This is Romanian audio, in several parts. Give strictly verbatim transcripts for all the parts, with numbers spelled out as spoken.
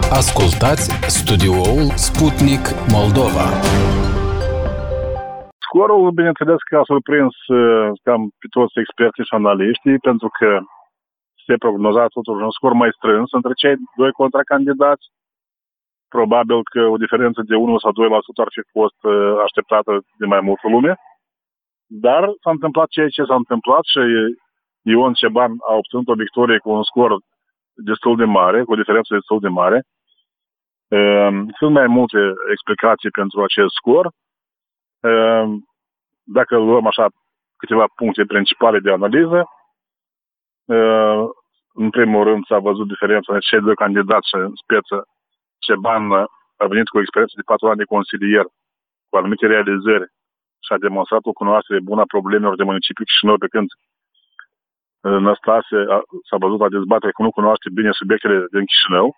Ascultați studioul Sputnik Moldova. Scorul, bineînțeles că a surprins cam pe toți experții și analiștii, pentru că se prognoza totuși un scor mai strâns între cei doi contracandidați. Probabil că o diferență de unu sau doi la sută ar fi fost așteptată de mai multă lume. Dar s-a întâmplat ceea ce s-a întâmplat și Ion Ceban a obținut o victorie cu un scor destul de mare, cu o diferență destul de mare. Sunt mai multe explicații pentru acest scor. Dacă luăm așa câteva puncte principale de analiză, în primul rând s-a văzut diferența între cei doi candidați și în speță Ceban a venit cu o experiență de patru ani de consilier, cu anumite realizări și a demonstrat o cunoaștere bună a problemelor de municipiu Chișinău, pe când Năstase s-a văzut la dezbatere că nu cunoaște bine subiectele din Chișinău.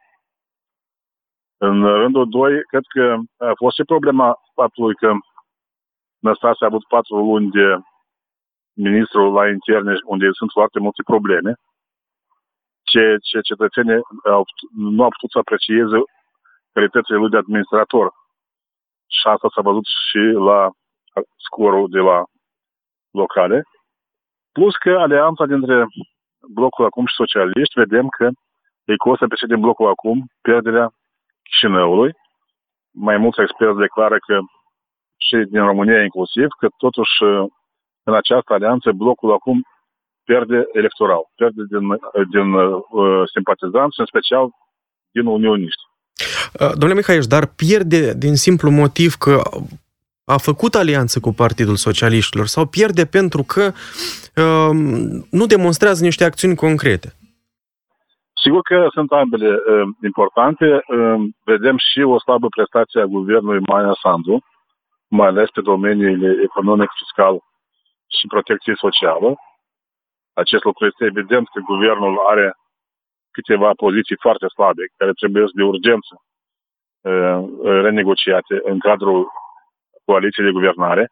În rândul doi, cred că a fost și problema faptului că Năstase a avut patru luni de ministru la interne, unde sunt foarte multe probleme, ce, ce cetățenii au, nu au putut să aprecieze calitățile lui de administrator. Și asta s-a văzut și la scorul de la locale. Plus că alianța dintre Blocul Acum și socialiști, vedem că îi costă pe cei din Blocul Acum pierderea Chișinăului. Mai mulți experți declară că și din România inclusiv, că totuși în această alianță Blocul Acum pierde electoral, pierde din, din uh, simpatizanți, în special din unioniști. Domnule Mihaieș, dar pierde din simplu motiv că a făcut alianță cu Partidul Socialiștilor sau pierde pentru că uh, nu demonstrează niște acțiuni concrete? Sigur că sunt ambele uh, importante. Uh, vedem și o slabă prestație a guvernului Maia Sandu, mai ales pe domeniile economic, fiscal și protecție socială. Acest lucru este evident că guvernul are câteva poziții foarte slabe, care trebuie de urgență uh, renegociate în cadrul coaliției de guvernare.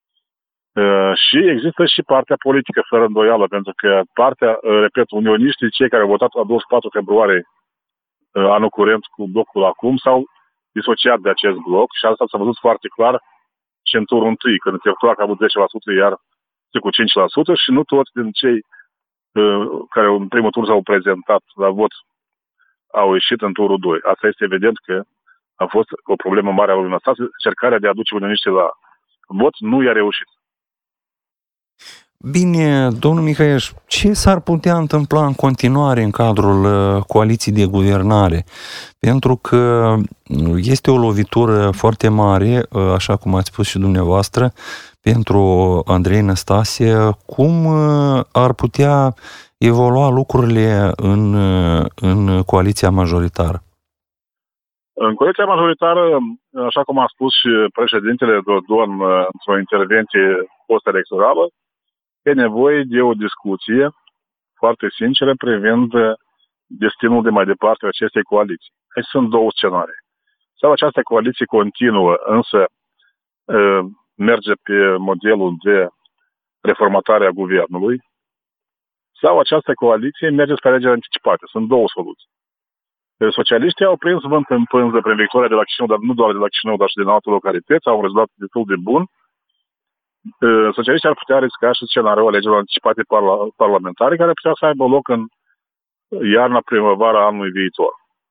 Uh, și există și partea politică, fără îndoială, pentru că partea, uh, repet, unioniștii, cei care au votat la douăzeci și patru februarie uh, anul curent cu Blocul Acum, s-au disociat de acest bloc și asta s-a văzut foarte clar și în turul întâi, când Tertoac a avut zece la sută, iar cu cinci la sută și nu toți din cei uh, care în primul tur s-au prezentat la vot au ieșit în turul doi. Asta este evident că a fost o problemă mare a lui Năstase. Încercarea de a aduce unioniștii la vot nu i-a reușit. Bine, domnul Mihaieș, ce s-ar putea întâmpla în continuare în cadrul uh, coaliției de guvernare? Pentru că este o lovitură foarte mare, uh, așa cum ați spus și dumneavoastră, pentru Andrei Năstase. Cum uh, ar putea evolua lucrurile în, uh, în coaliția majoritară? În coaliția majoritară, așa cum a spus și președintele Dodon într-o intervenție post-electorală, e nevoie de o discuție foarte sinceră privind destinul de mai departe a acestei coaliții. Aici sunt două scenarii. Sau această coaliție continuă, însă merge pe modelul de reformatare a guvernului, sau această coaliție merge spre alegeri anticipate. Sunt două soluții. Socialiștii au prins vânt în pânză prin victoria de la Chișinău, dar nu doar de la Chișinău, dar și din alte localități, au un rezultat destul de bun. Socialiștii ar putea risca și scenariul alegerilor anticipate parla- parlamentare, care putea să aibă loc în iarna, primăvara anului viitor.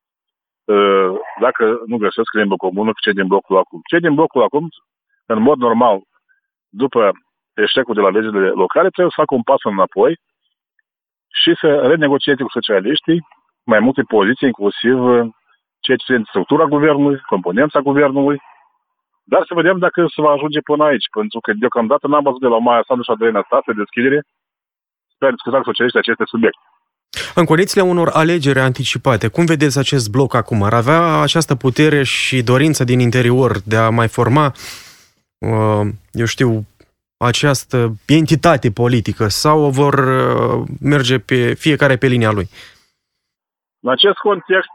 Dacă nu găsesc limbă comună cu cei din Blocul Acum. Cei din Blocul Acum, în mod normal, după eșecul de la legile locale, trebuie să facă un pas înapoi și să renegocieze cu socialiștii mai multe poziții, inclusiv ceea ce ține de structura guvernului, componența guvernului, dar să vedem dacă se va ajunge până aici, pentru că deocamdată n-am văzut de la Maia Sandu și Andrei Năstase deschidere spre a discuta cu socialiștii aceste subiecte. În condițiile unor alegeri anticipate, cum vedeți acest bloc acum? Ar avea această putere și dorință din interior de a mai forma, eu știu, această entitate politică sau vor merge pe fiecare pe linia lui? În acest context,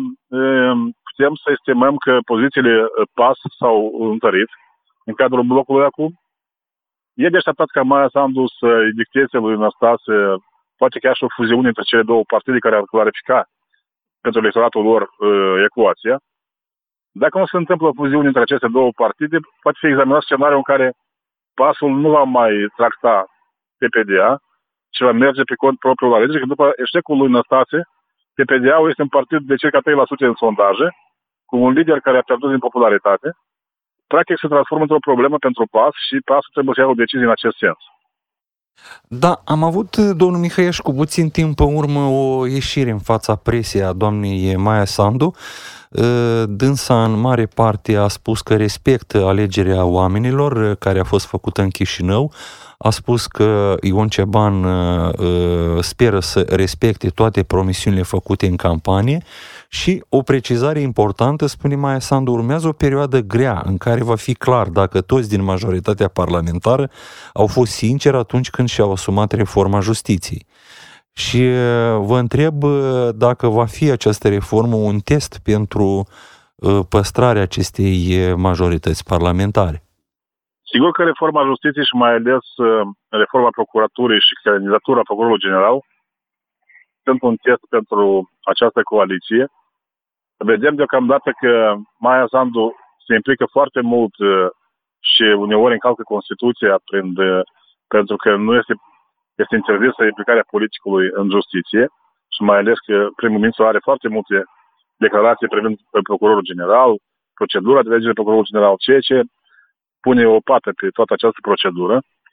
putem să estimăm că pozițiile P A S s-au întărit în cadrul blocului acum. E de așteptat ca Maia Sandu să-i dicteze lui Năstase, poate chiar și o fuziune între cele două partide care ar clarifica pentru electoratul lor uh, ecuația. Dacă nu se întâmplă o fuziune între aceste două partide, poate fi examinat scenariul în care PAS-ul nu va mai tracta P P D A, ci va merge pe cont propriu la alegeri, că după eșecul lui Năstase, P P D A-ul este un partid de circa trei la sută în sondaje, cu un lider care a pierdut din popularitate. Practic se transformă într-o problemă pentru PAS și PAS-ul trebuie să ia o decizie în acest sens. Da, am avut, domnul Mihăieș, cu puțin timp în urmă o ieșire în fața presiei a doamnei Maia Sandu. Dânsa în mare parte a spus că respectă alegerea oamenilor care a fost făcută în Chișinău. A spus că Ion Ceban speră să respecte toate promisiunile făcute în campanie și o precizare importantă, spune Maia Sandu, urmează o perioadă grea în care va fi clar dacă toți din majoritatea parlamentară au fost sinceri atunci când și-au asumat reforma justiției. Și vă întreb dacă va fi această reformă un test pentru păstrarea acestei majorități parlamentare. Sigur că reforma justiției și mai ales reforma procuraturii și candidatura procurorului general sunt un test pentru această coaliție. Vedem deocamdată că Maia Sandu se implică foarte mult și uneori încalcă Constituția prin, pentru că nu este, este interzisă implicarea politicului în justiție și mai ales că primul ministru are foarte multe declarații privind procurorul general, procedura de alegere procurorul general, ceea ce pune o pată pe toată această procedură.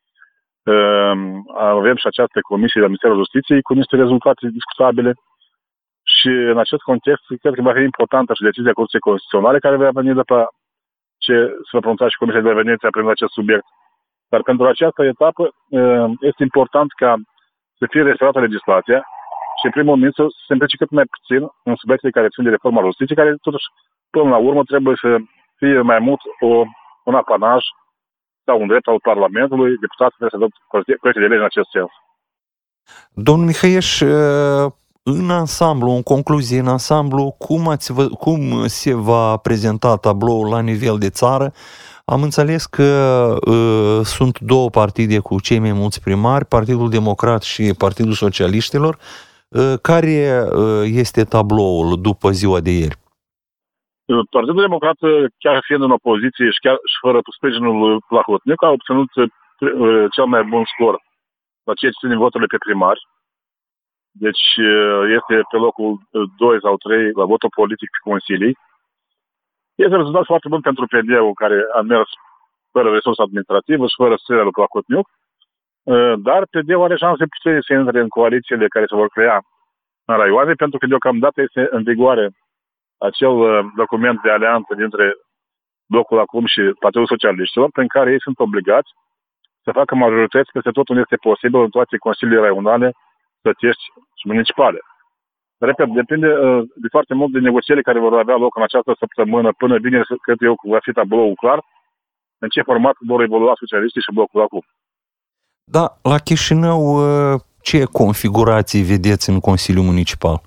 Avem și această comisie de Ministerul Justiției cu niște rezultate discutabile și în acest context cred că va fi importantă și decizia Curții Constituționale care va veni după ce se va pronunța și Comisia de Veneția privind acest subiect. Dar pentru această etapă este important ca să fie respectată legislația și primul ministru să se implice cât mai puțin în subiectele care țin de reforma justiției, care totuși până la urmă trebuie să fie mai mult o, un apanaj sau un drept al Parlamentului. Deputații trebuie să dă proiecte de lege în acest sens. Domnul Mihăieș, în ansamblu, în concluzie, în ansamblu, cum, ați vă, cum se va prezenta tabloul la nivel de țară? Am înțeles că uh, sunt două partide cu cei mai mulți primari, Partidul Democrat și Partidul Socialiștilor. Uh, care uh, este tabloul după ziua de ieri? Partidul Democrat, chiar fiind în opoziție și chiar și fără sprijinul lui Plahotniuc, a obținut uh, cel mai bun scor la ceea ce ține voturile pe primari. Deci este pe locul doi sau trei la votul politic pe consilii. Este un rezultat foarte bun pentru P D-ul care a mers fără resursă administrativă și fără susținerea lui Plahotniuc. Dar P D-ul are șanse puține să intre în coalițiile care se vor crea în raioane, pentru că deocamdată este în vigoare acel document de alianță dintre Blocul Acum și Partidul Socialiștilor, prin care ei sunt obligați să facă majorități peste tot unde este posibil în toate consiliile raionale, sătești și municipale. Repet, depinde uh, de foarte mult de negocierile care vor avea loc în această săptămână până vineri, cred eu că va fi tabloul clar în ce format vor evolua socialiștii și Blocul Acum. Da, la Chișinău ce configurații vedeți în Consiliul Municipal?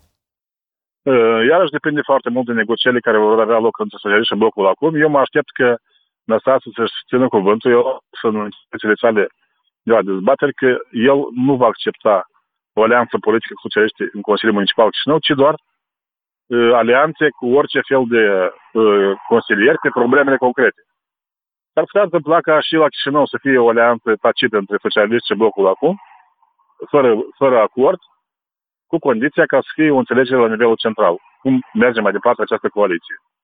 Uh, iarăși depinde foarte mult de negocierile care vor avea loc între socialiști și Blocul Acum. Eu mă aștept că Năstase să-și țină cuvântul, eu sunt în instituțiile sale de la dezbateri, că el nu va accepta o alianță politică cu socialiștii în Consiliul Municipal Chișinău, ci doar uh, alianțe cu orice fel de uh, consilieri pe problemele concrete. S-ar putea întâmpla ca și la Chișinău să fie o alianță tacită între socialiști și Blocul Acum, fără, fără acord, cu condiția ca să fie o înțelegere la nivelul central. Cum merge mai departe această coaliție?